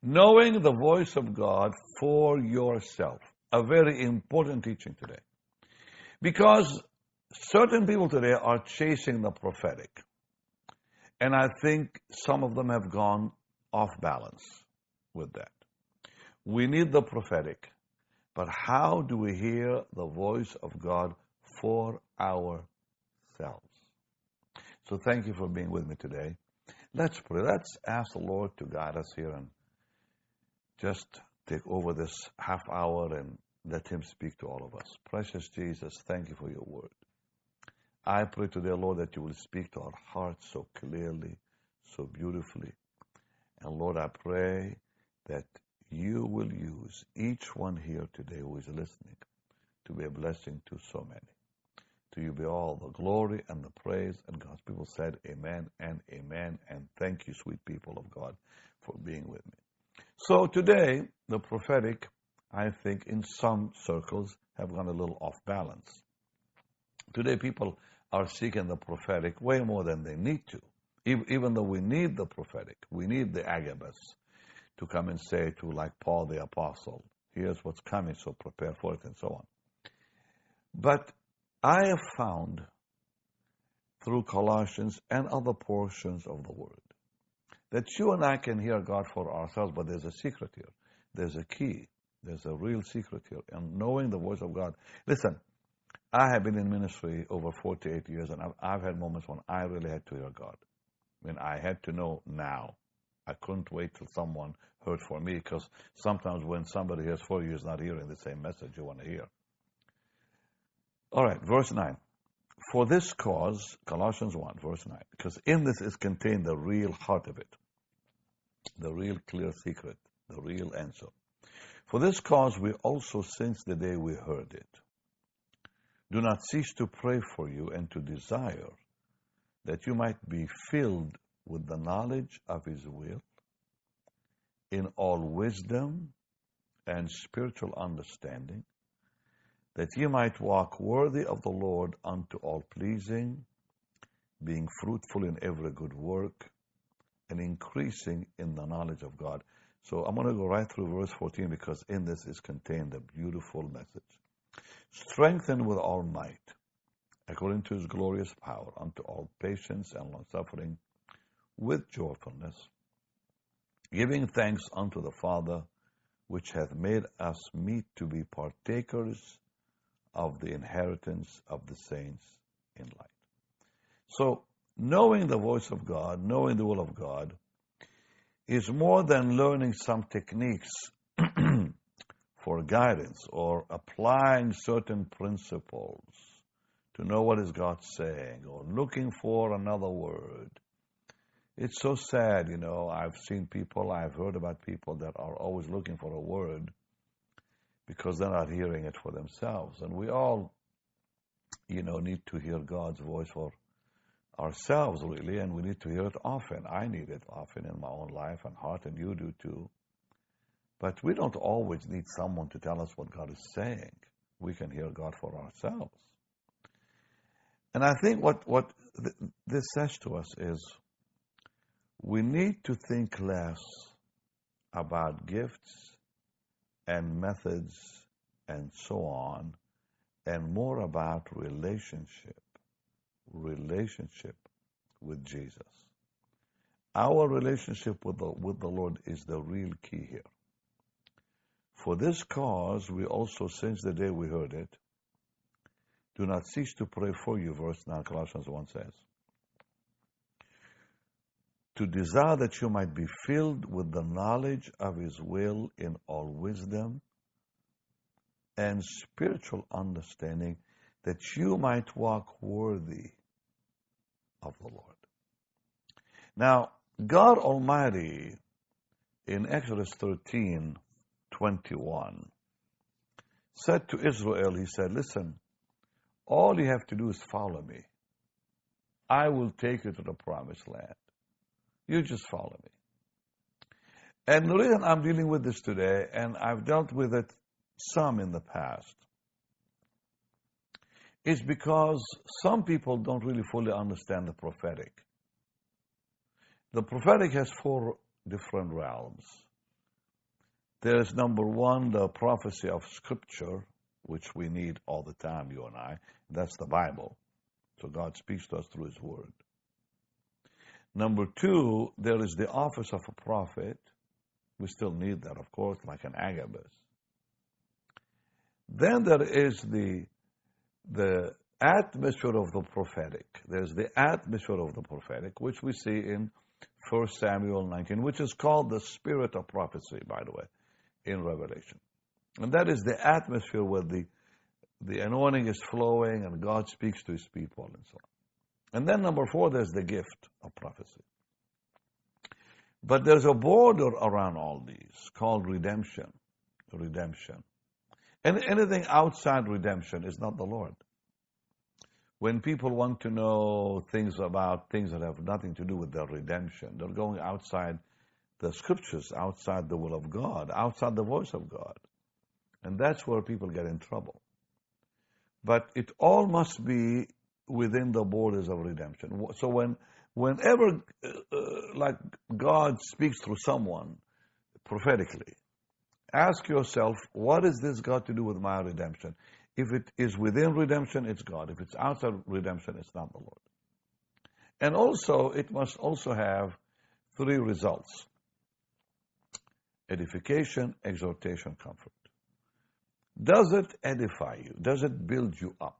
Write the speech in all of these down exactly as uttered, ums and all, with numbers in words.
Knowing the voice of God for yourself. A very important teaching today. Because certain people today are chasing the prophetic. And I think some of them have gone off balance with that. We need the prophetic. But how do we hear the voice of God for ourselves? So thank you for being with me today. Let's pray. Let's ask the Lord to guide us here and just take over this half hour and let Him speak to all of us. Precious Jesus, thank you for your word. I pray today, Lord, that you will speak to our hearts so clearly, so beautifully. And Lord, I pray that you will use each one here today who is listening to be a blessing to so many. To you be all the glory and the praise. And God's people said amen and amen. And thank you, sweet people of God, for being with me. So today, the prophetic, I think, in some circles have gone a little off balance. Today, people are seeking the prophetic way more than they need to. Even though we need the prophetic, we need the Agabus to come and say to, like Paul the Apostle, here's what's coming, so prepare for it, and so on. But I have found through Colossians and other portions of the Word that you and I can hear God for ourselves, but there's a secret here. There's a key. There's a real secret here. And knowing the voice of God. Listen, I have been in ministry over forty-eight years, and I've, I've had moments when I really had to hear God. I mean, I had to know now. I couldn't wait till someone heard for me, because sometimes when somebody hears for you, is not hearing the same message you want to hear. All right, verse nine. For this cause, Colossians one, verse nine, because in this is contained the real heart of it, the real clear secret, the real answer. For this cause we also, since the day we heard it, do not cease to pray for you and to desire that you might be filled with the knowledge of His will in all wisdom and spiritual understanding, that ye might walk worthy of the Lord unto all pleasing, being fruitful in every good work, and increasing in the knowledge of God. So I'm going to go right through verse fourteen, because in this is contained a beautiful message. Strengthened with all might, according to His glorious power, unto all patience and longsuffering, with joyfulness, giving thanks unto the Father, which hath made us meet to be partakers of the inheritance of the saints in light. So, knowing the voice of God, knowing the will of God, is more than learning some techniques for guidance or applying certain principles to know what is God saying or looking for another word. It's so sad, you know, I've seen people, I've heard about people that are always looking for a word because they're not hearing it for themselves. And we all, you know, need to hear God's voice for ourselves, really, and we need to hear it often. I need it often in my own life and heart, and you do too. But we don't always need someone to tell us what God is saying. We can hear God for ourselves. And I think what, what th- this says to us is we need to think less about gifts and methods and so on, and more about relationship, relationship with Jesus. Our relationship with the, with the Lord is the real key here. For this cause, we also, since the day we heard it, do not cease to pray for you, verse nine, Colossians one says, to desire that you might be filled with the knowledge of His will in all wisdom and spiritual understanding, that you might walk worthy of the Lord. Now, God Almighty, in Exodus thirteen twenty-one, said to Israel, He said, listen, all you have to do is follow me. I will take you to the promised land. You just follow me. And the reason I'm dealing with this today, and I've dealt with it some in the past, is because some people don't really fully understand the prophetic. The prophetic has four different realms. There is, number one, the prophecy of Scripture, which we need all the time, you and I. That's the Bible. So God speaks to us through His Word. Number two, there is the office of a prophet. We still need that, of course, like an Agabus. Then there is the, the atmosphere of the prophetic. There's the atmosphere of the prophetic, which we see in First Samuel nineteen, which is called the spirit of prophecy, by the way, in Revelation. And that is the atmosphere where the, the anointing is flowing and God speaks to His people and so on. And then number four, there's the gift of prophecy. But there's a border around all these called redemption. Redemption. And anything outside redemption is not the Lord. When people want to know things about things that have nothing to do with their redemption, they're going outside the Scriptures, outside the will of God, outside the voice of God. And that's where people get in trouble. But it all must be within the borders of redemption. So when, whenever, uh, like, God speaks through someone prophetically, ask yourself, what is this got to do with my redemption? If it is within redemption, it's God. If it's outside redemption, it's not the Lord. And also, it must also have three results: edification, exhortation, comfort. Does it edify you? Does it build you up?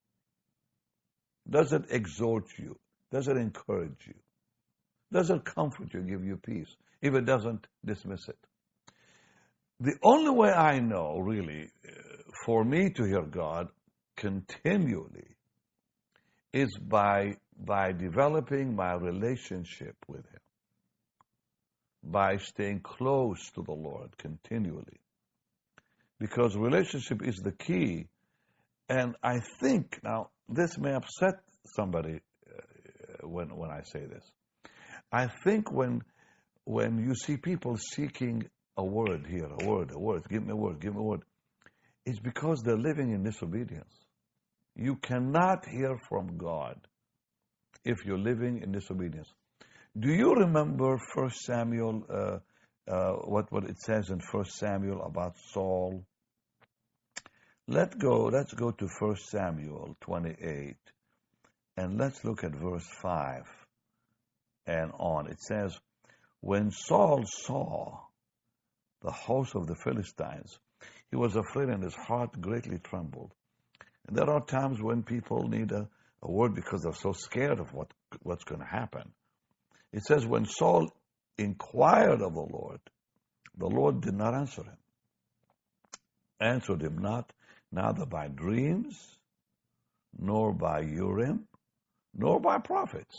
Does it exhort you? Does it encourage you? Does it comfort you, give you peace? If it doesn't, dismiss it. The only way I know, really, for me to hear God continually is by, by developing my relationship with Him, by staying close to the Lord continually. Because relationship is the key. And I think, now, this may upset somebody uh, when, when I say this. I think when, when you see people seeking a word here, a word, a word, give me a word, give me a word, it's because they're living in disobedience. You cannot hear from God if you're living in disobedience. Do you remember First Samuel, uh, uh, what, what it says in First Samuel about Saul? Let's go, let's go to First Samuel twenty-eight, and let's look at verse five and on. It says, when Saul saw the host of the Philistines, he was afraid and his heart greatly trembled. And there are times when people need a, a word because they're so scared of what, what's going to happen. It says, when Saul inquired of the Lord, the Lord did not answer him. Answered him not, neither by dreams, nor by Urim, nor by prophets.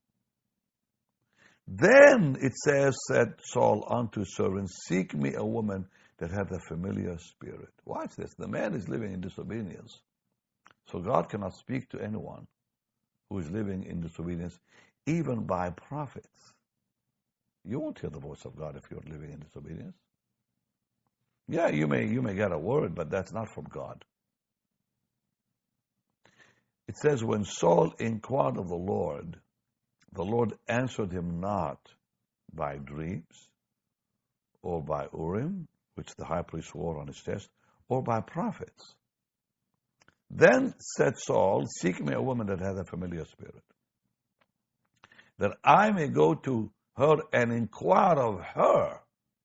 Then it says, said Saul unto his servant, seek me a woman that hath a familiar spirit. Watch this. The man is living in disobedience. So God cannot speak to anyone who is living in disobedience, even by prophets. You won't hear the voice of God if you're living in disobedience. Yeah, you may, you may get a word, but that's not from God. It says, when Saul inquired of the Lord, the Lord answered him not by dreams, or by Urim, which the high priest wore on his chest, or by prophets. Then said Saul, seek me a woman that hath a familiar spirit, that I may go to her and inquire of her.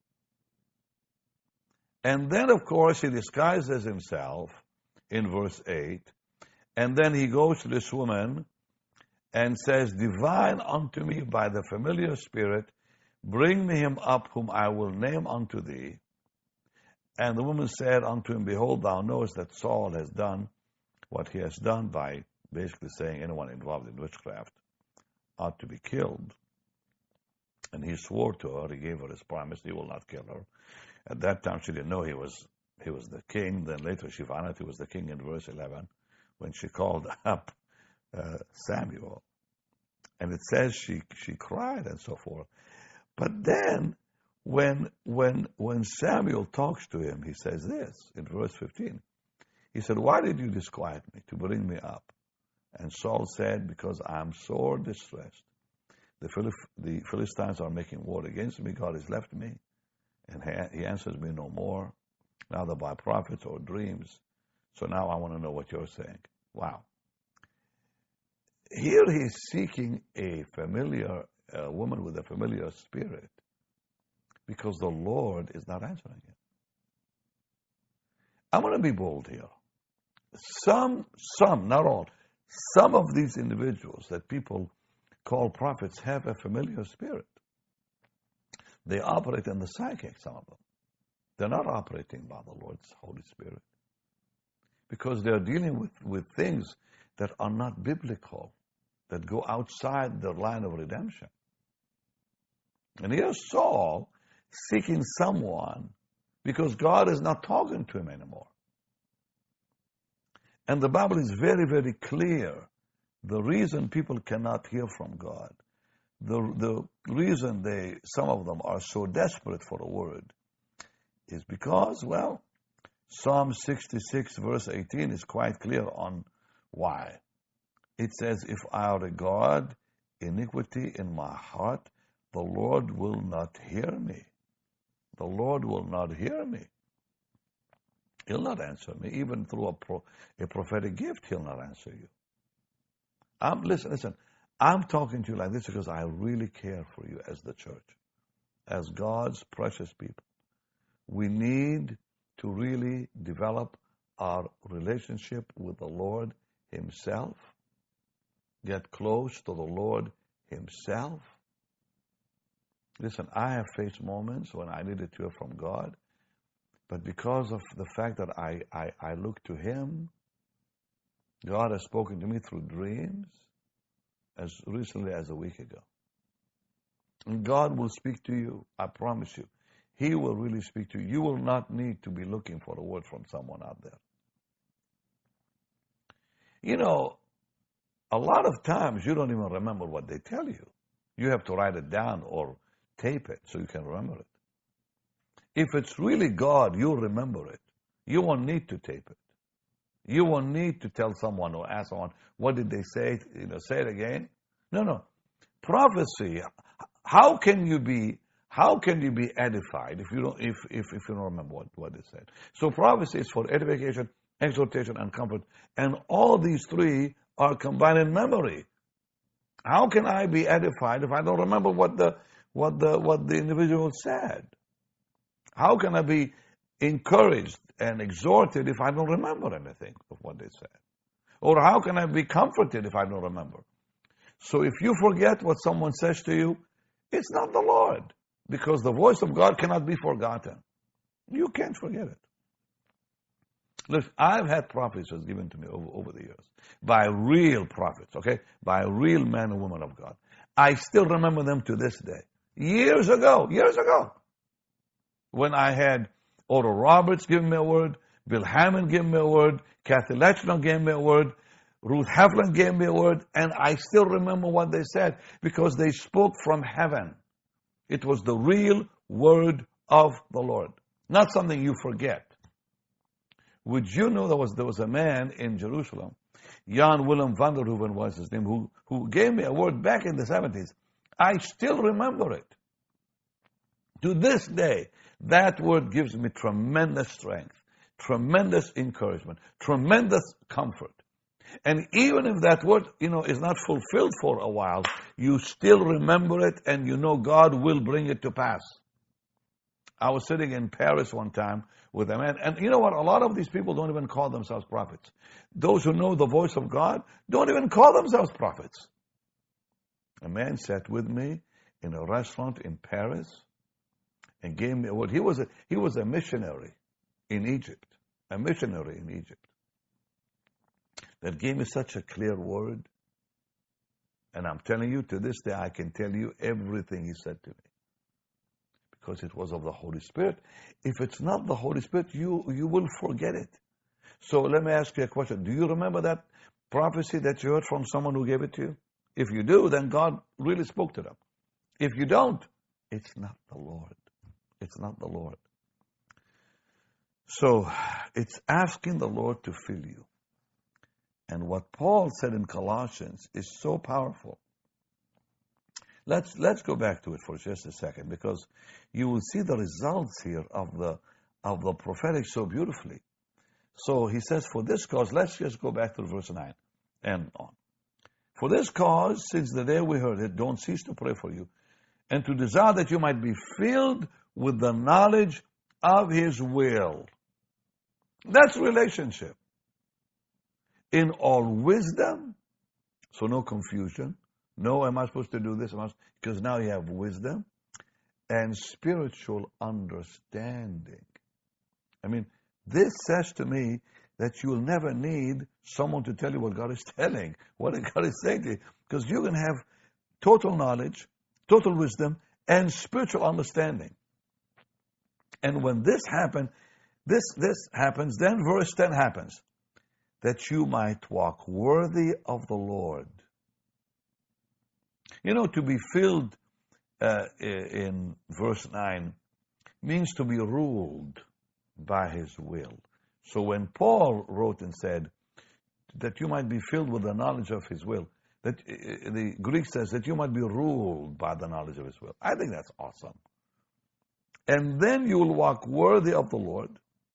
And then, of course, he disguises himself in verse eight, and then he goes to this woman and says, divine unto me by the familiar spirit, bring me him up whom I will name unto thee. And the woman said unto him, behold, thou knowest that Saul has done what he has done, by basically saying anyone involved in witchcraft ought to be killed. And he swore to her, he gave her his promise, he will not kill her. At that time she didn't know he was he was the king. Then later she found out he was the king in verse eleven when she called up uh, Samuel. And it says she she cried and so forth. But then when when when Samuel talks to him, he says this in verse fifteen. He said, why did you disquiet me to bring me up? And Saul said, because I am sore distressed. The, Philip, the Philistines are making war against me. God has left me. And he answers me no more, neither by prophets or dreams. So now I want to know what you're saying. Wow. Here he's seeking a familiar, a woman with a familiar spirit, because the Lord is not answering him. I'm going to be bold here. Some, some, not all, some of these individuals that people call prophets have a familiar spirit. They operate in the psychic, some of them. They're not operating by the Lord's Holy Spirit, because they're dealing with, with things that are not biblical, that go outside the line of redemption. And here's Saul seeking someone because God is not talking to him anymore. And the Bible is very, very clear. The reason people cannot hear from God, the, the reason they, some of them are so desperate for a word, is because, well, Psalm sixty-six verse eighteen is quite clear on why. It says, if I regard iniquity in my heart, the Lord will not hear me. The Lord will not hear me. He'll not answer me. Even through a, pro, a prophetic gift, he'll not answer you. I'm, listen, listen. I'm talking to you like this because I really care for you as the church, as God's precious people. We need to really develop our relationship with the Lord himself, get close to the Lord himself. Listen, I have faced moments when I needed to hear from God, but because of the fact that I, I, I look to him, God has spoken to me through dreams as recently as a week ago. And God will speak to you, I promise you. He will really speak to you. You will not need to be looking for a word from someone out there. You know, a lot of times you don't even remember what they tell you. You have to write it down or tape it so you can remember it. If it's really God, you'll remember it. You won't need to tape it. You won't need to tell someone or ask someone, what did they say? You know, say it again. No, no. Prophecy, how can you be how can you be edified if you don't if if, if you don't remember what, what they said? So prophecy is for edification, exhortation, and comfort. And all these three are combined in memory. How can I be edified if I don't remember what the what the what the individual said? How can I be encouraged and exhorted if I don't remember anything of what they said? Or how can I be comforted if I don't remember? So if you forget what someone says to you, it's not the Lord, because the voice of God cannot be forgotten. You can't forget it. Listen, I've had prophecies given to me over, over the years by real prophets, okay? By real men and women of God. I still remember them to this day. Years ago, years ago, when I had Oral Roberts give me a word, Bill Hammond gave me a word, Kathy Lechner gave me a word, Ruth Heflin gave me a word, and I still remember what they said because they spoke from heaven. It was the real word of the Lord, not something you forget. Would you know there was there was a man in Jerusalem, Jan Willem van der Hoeven was his name, who, who gave me a word back in the seventies. I still remember it. To this day, that word gives me tremendous strength, tremendous encouragement, tremendous comfort. And even if that word, you know, is not fulfilled for a while, you still remember it and you know God will bring it to pass. I was sitting in Paris one time with a man, and you know what? A lot of these people don't even call themselves prophets. Those who know the voice of God don't even call themselves prophets. A man sat with me in a restaurant in Paris and gave me a word. He was a, he was a missionary in Egypt, a missionary in Egypt, that gave me such a clear word. And I'm telling you, to this day, I can tell you everything he said to me, because it was of the Holy Spirit. If it's not the Holy Spirit, you, you will forget it. So let me ask you a question. Do you remember that prophecy that you heard from someone who gave it to you? If you do, then God really spoke to them. If you don't, it's not the Lord. It's not the Lord. So it's asking the Lord to fill you. And what Paul said in Colossians is so powerful. Let's let's go back to it for just a second, because you will see the results here of the of the prophetic so beautifully. So he says, for this cause, let's just go back to verse nine and on. For this cause, since the day we heard it, don't cease to pray for you, and to desire that you might be filled with the knowledge of his will. That's relationship. In all wisdom, so no confusion. No, am I supposed to do this? Am I, because now you have wisdom and spiritual understanding. I mean, this says to me that you will never need someone to tell you what God is telling, what God is saying to you, because you can have total knowledge, total wisdom, and spiritual understanding. And when this happens, this this happens, then verse ten happens, that you might walk worthy of the Lord. You know, to be filled uh, in verse nine means to be ruled by his will. So when Paul wrote and said that you might be filled with the knowledge of his will, that uh, the Greek says that you might be ruled by the knowledge of his will. I think that's awesome. And then you will walk worthy of the Lord.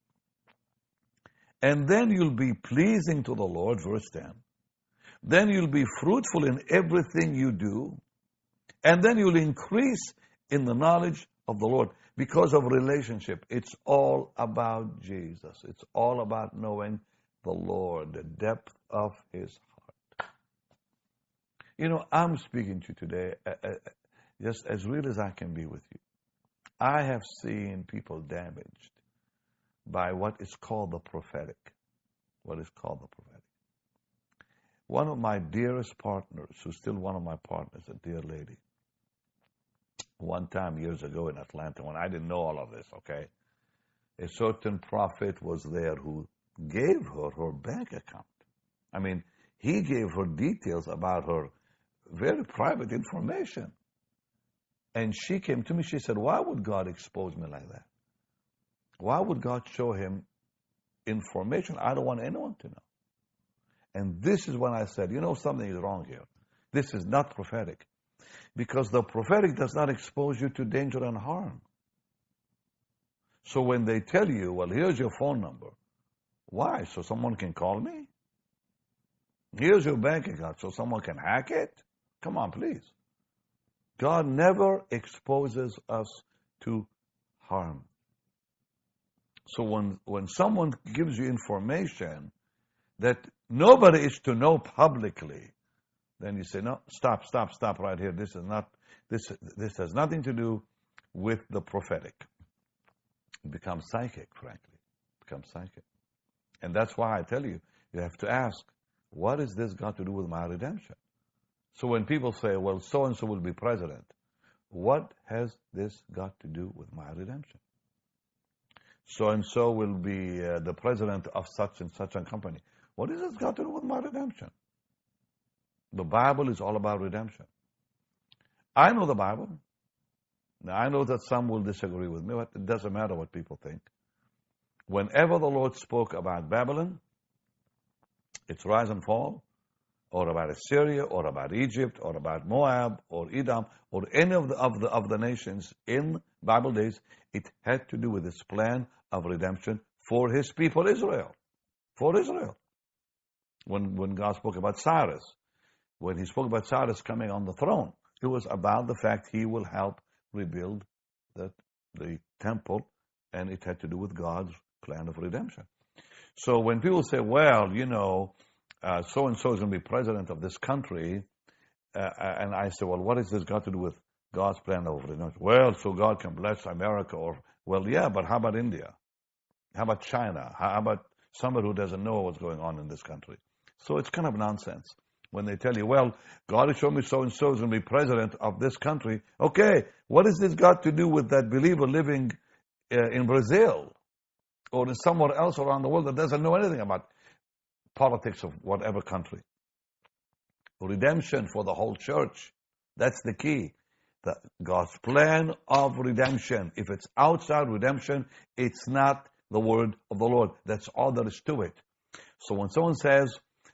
And then you'll be pleasing to the Lord, verse ten. Then you'll be fruitful in everything you do. And then you'll increase in the knowledge of the Lord because of relationship. It's all about Jesus. It's all about knowing the Lord, the depth of his heart. You know, I'm speaking to you today uh, uh, just as real as I can be with you. I have seen people damaged by what is called the prophetic. What is called the prophetic. One of my dearest partners, who's still one of my partners, a dear lady, one time years ago in Atlanta, when I didn't know all of this, okay, a certain prophet was there who gave her her bank account. I mean, he gave her details about her very private information. And she came to me, she said, why would God expose me like that? Why would God show him information I don't want anyone to know? And this is when I said, you know, something is wrong here. This is not prophetic. Because the prophetic does not expose you to danger and harm. So when they tell you, well, here's your phone number. Why? So someone can call me? Here's your bank account so someone can hack it? Come on, please. God never exposes us to harm. So when, when someone gives you information that nobody is to know publicly, then you say, no, stop, stop, stop right here. This is not, this, this has nothing to do with the prophetic. It becomes psychic, frankly. It becomes psychic. And that's why I tell you, you have to ask, what has this got to do with my redemption? So when people say, well, so-and-so will be president, what has this got to do with my redemption? So-and-so will be uh, the president of such and such a company. What has this got to do with my redemption? The Bible is all about redemption. I know the Bible. Now, I know that some will disagree with me, but it doesn't matter what people think. Whenever the Lord spoke about Babylon, its rise and fall, or about Assyria, or about Egypt, or about Moab, or Edom, or any of the, of the, of the nations in Bible days, it had to do with this plan of redemption for his people Israel. For Israel. When, when God spoke about Cyrus, when he spoke about Cyrus coming on the throne, it was about the fact he will help rebuild the, the temple, and it had to do with God's plan of redemption. So when people say, well, you know, uh, so-and-so is going to be president of this country, uh, and I say, well, what has this got to do with God's plan of redemption? Well, so God can bless America, or, well, yeah, but how about India? How about China? How about somebody who doesn't know what's going on in this country? So it's kind of nonsense when they tell you, well, God has shown me so-and-so is going to be president of this country. Okay, what has this got to do with that believer living uh, in Brazil or in somewhere else around the world that doesn't know anything about politics of whatever country? Redemption for the whole church. That's the key. The, God's plan of redemption. If it's outside redemption, it's not the word of the Lord. That's all there is to it. So when someone says,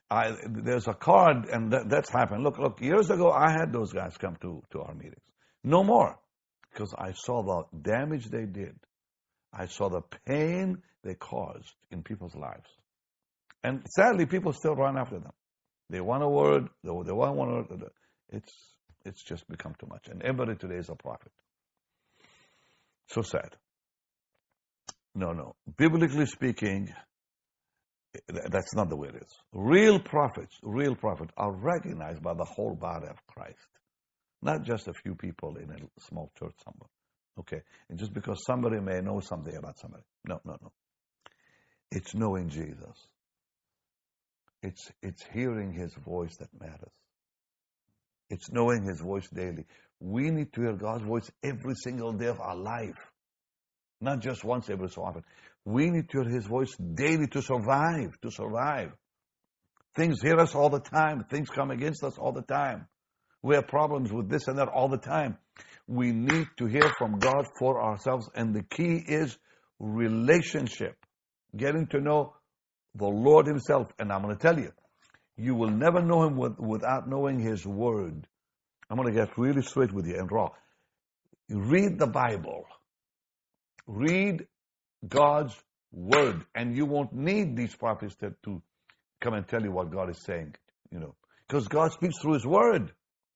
I, there's a card, and that, that's happened. Look, look, years ago, I had those guys come to, to our meetings. No more, because I saw the damage they did. I saw the pain they caused in people's lives. And sadly, people still run after them. They want a word, they want one word. It's, it's just become too much. And everybody today is a prophet. So sad. No, no. Biblically speaking, that's not the way it is. Real prophets, real prophets are recognized by the whole body of Christ. Not just a few people in a small church somewhere. Okay? And just because somebody may know something about somebody. No, no, no. It's knowing Jesus. It's, it's hearing His voice that matters. It's knowing His voice daily. We need to hear God's voice every single day of our life. Not just once every so often. We need to hear His voice daily to survive, to survive. Things hit us all the time. Things come against us all the time. We have problems with this and that all the time. We need to hear from God for ourselves. And the key is relationship. Getting to know the Lord Himself. And I'm going to tell you, you will never know Him with, without knowing His Word. I'm going to get really straight with you and raw. Read the Bible. Read God's Word. And you won't need these prophets to, to come and tell you what God is saying. You know, because God speaks through His Word.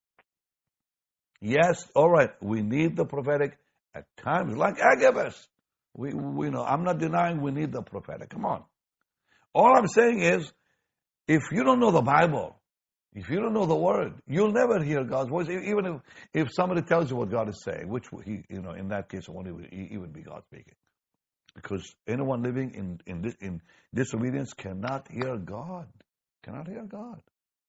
Yes, all right, we need the prophetic at times, like Agabus. We, we know, I'm not denying we need the prophetic. Come on. All I'm saying is, if you don't know the Bible, if you don't know the Word, you'll never hear God's voice. Even if, if somebody tells you what God is saying, which he, you know, in that case, only he would be God speaking, because anyone living in in, in disobedience cannot hear God, cannot hear God.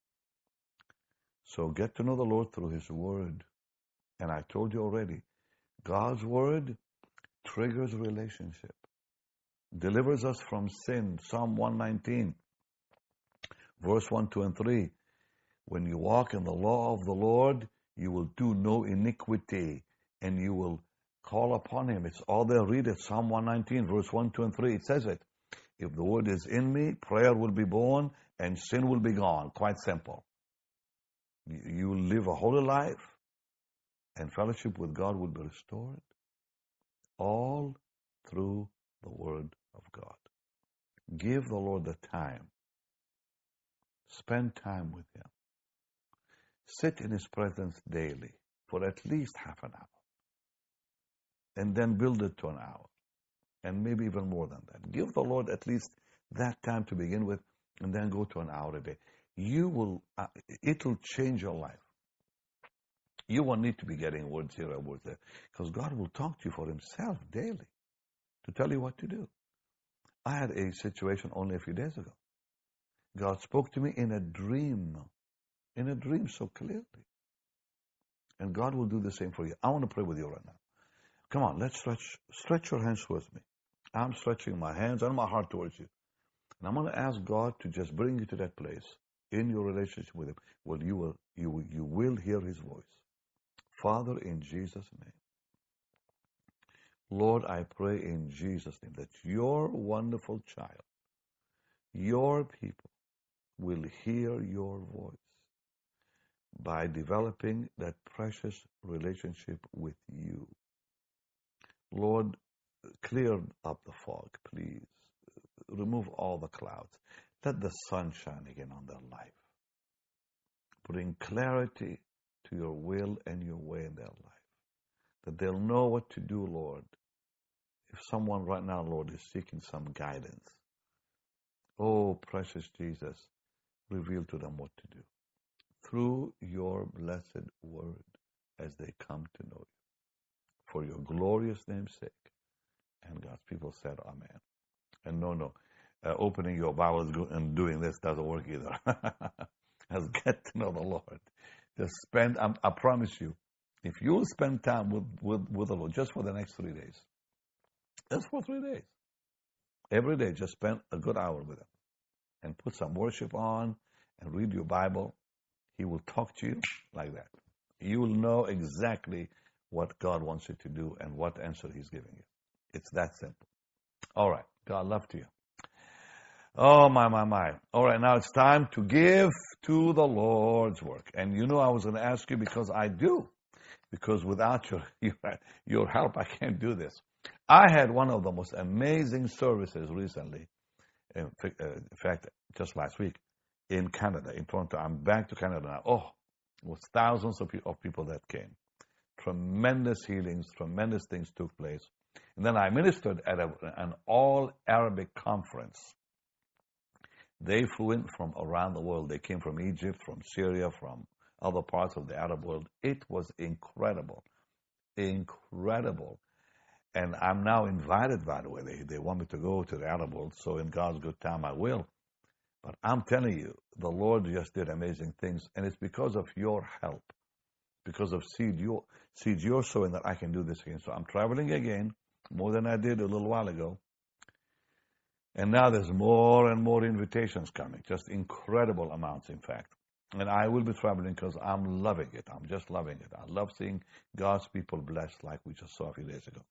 So get to know the Lord through His Word, and I told you already, God's Word triggers relationship, delivers us from sin. Psalm one nineteen, verse one, two, and three. When you walk in the law of the Lord, you will do no iniquity, and you will call upon Him. It's all there. Read it. Psalm one nineteen, verse one, two, and three. It says it. If the Word is in me, prayer will be born, and sin will be gone. Quite simple. You will live a holy life, and fellowship with God will be restored. All through the Word of God. Give the Lord the time. Spend time with Him. Sit in His presence daily for at least half an hour. And then build it to an hour. And maybe even more than that. Give the Lord at least that time to begin with, and then go to an hour a day. You will, uh, it'll change your life. You won't need to be getting words here or words there, because God will talk to you for Himself daily to tell you what to do. I had a situation only a few days ago. God spoke to me in a dream, in a dream so clearly. And God will do the same for you. I want to pray with you right now. Come on, let's stretch, stretch your hands towards me. I'm stretching my hands and my heart towards you. And I'm going to ask God to just bring you to that place in your relationship with Him where you will, you will, you will hear His voice. Father, in Jesus' name. Lord, I pray in Jesus' name that your wonderful child, your people, will hear your voice by developing that precious relationship with you. Lord, clear up the fog, please. Remove all the clouds. Let the sun shine again on their life. Bring clarity to your will and your way in their life. That they'll know what to do, Lord. If someone right now, Lord, is seeking some guidance, oh, precious Jesus, reveal to them what to do. Through your blessed word as they come to know you. For your glorious name's sake. And God's people said, Amen. And no, no, uh, opening your Bible and doing this doesn't work either. Let's get to know the Lord. Just spend, I, I promise you, if you'll spend time with, with, with the Lord just for the next three days, just for three days, every day, just spend a good hour with Him and put some worship on and read your Bible. He will talk to you like that. You will know exactly what God wants you to do and what answer He's giving you. It's that simple. All right. God love to you. Oh, my, my, my. All right, now it's time to give to the Lord's work. And you know I was going to ask you because I do. Because without your, your, your help, I can't do this. I had one of the most amazing services recently. In fact, just last week in Canada, in Toronto. I'm back to Canada now. Oh, it was thousands of, of people that came. Tremendous healings, tremendous things took place. And then I ministered at a, an all-Arabic conference. They flew in from around the world. They came from Egypt, from Syria, from other parts of the Arab world. It was incredible. Incredible. And I'm now invited, by the way. They, they want me to go to the Arab world, so in God's good time I will. But I'm telling you, the Lord just did amazing things, and it's because of your help, because of seed you're, seeds you're sowing that I can do this again. So I'm traveling again, more than I did a little while ago. And now there's more and more invitations coming, just incredible amounts, in fact. And I will be traveling because I'm loving it. I'm just loving it. I love seeing God's people blessed like we just saw a few days ago.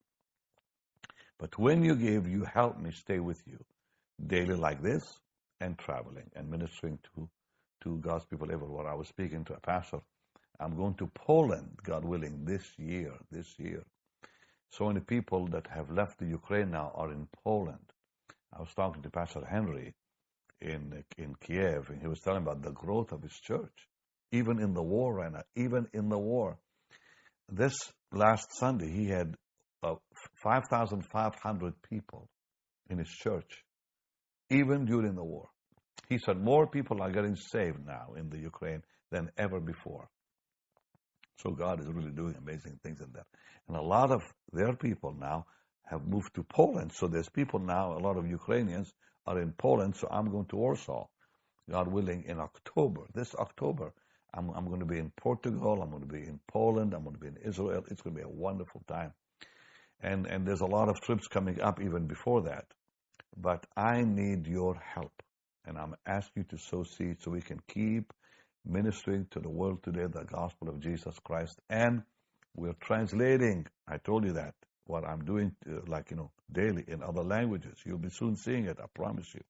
But when you give, you help me stay with you daily like this and traveling and ministering to, to God's people everywhere. I was speaking to a pastor. I'm going to Poland, God willing, this year, this year. So many people that have left the Ukraine now are in Poland. I was talking to Pastor Henry in, in Kiev, and he was telling about the growth of his church, even in the war right now, even in the war. This last Sunday, he had uh, five thousand five hundred people in his church, even during the war. He said more people are getting saved now in the Ukraine than ever before. So God is really doing amazing things in that. And a lot of their people now have moved to Poland. So there's people now, a lot of Ukrainians are in Poland. So I'm going to Warsaw, God willing, in October. This October, I'm, I'm going to be in Portugal. I'm going to be in Poland. I'm going to be in Israel. It's going to be a wonderful time. And, and there's a lot of trips coming up even before that. But I need your help. And I'm asking you to sow seeds so we can keep ministering to the world today the gospel of Jesus Christ. And we're translating, I told you that, what I'm doing, uh, like, you know, daily in other languages. You'll be soon seeing it, I promise you.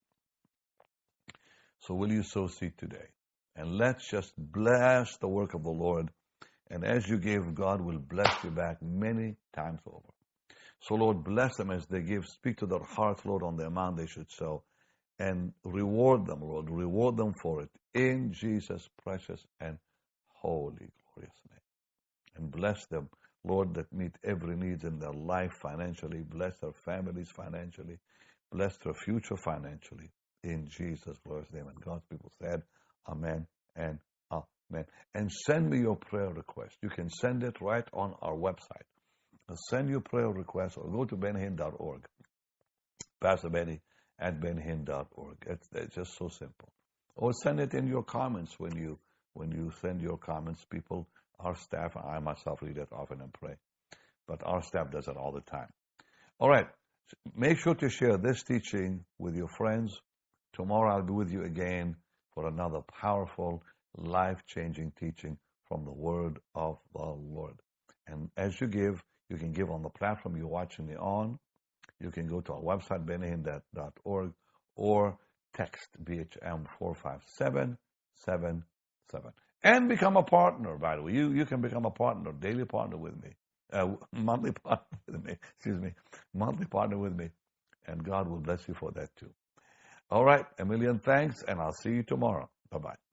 So will you sow seed today? And let's just bless the work of the Lord. And as you give, God will bless you back many times over. So, Lord, bless them as they give. Speak to their hearts, Lord, on the amount they should sow. And reward them, Lord. Reward them for it. In Jesus' precious and holy, glorious name. And bless them, Lord, that meet every need in their life financially. Bless their families financially. Bless their future financially. In Jesus' glorious name. And God's people said, amen and amen. And send me your prayer request. You can send it right on our website. Send your prayer request or go to ben hinn dot org. Pastor Benny at ben hinn dot org. It's, it's just so simple. Or send it in your comments when you when you send your comments. People, our staff, I myself read it often and pray. But our staff does it all the time. All right. Make sure to share this teaching with your friends. Tomorrow I'll be with you again for another powerful, life-changing teaching from the Word of the Lord. And as you give, you can give on the platform you're watching me on. You can go to our website, ben hinn dot org, or text B H M four five seven seven seven. And become a partner, by the way. You, you can become a partner, daily partner with me, uh, monthly partner with me, excuse me, monthly partner with me. And God will bless you for that too. All right, a million thanks, and I'll see you tomorrow. Bye-bye.